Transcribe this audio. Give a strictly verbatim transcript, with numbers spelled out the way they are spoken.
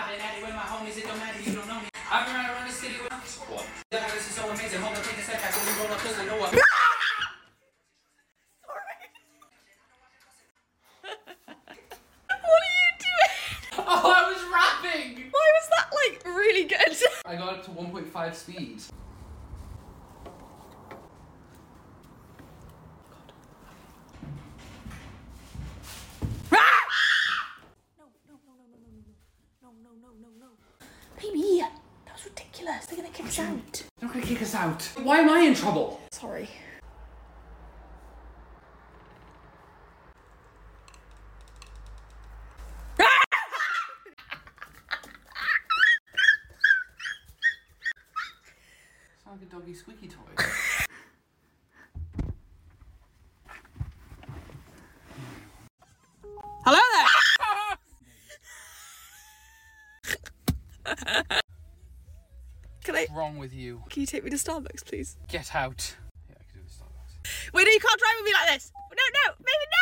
been at it with my homies, it don't matter, you don't know me. I've been around the city with what? This is so amazing. Hold on, take a step back when we roll up, cause I know what. Oh, I was rapping! Why was that, like, really good? I got up to one point five speed. No, no, no, no, no, no, no, no, no, no, no, no. Baby, that was ridiculous. They're gonna kick us out. They're not gonna kick us out. Why am I in trouble? Sorry. Like a doggy squeaky toy. Hello there! Can I... What's wrong with you? Can you take me to Starbucks, please? Get out. Yeah, I can do the Starbucks. Wait, no, you can't drive with me like this! No, no, baby, no!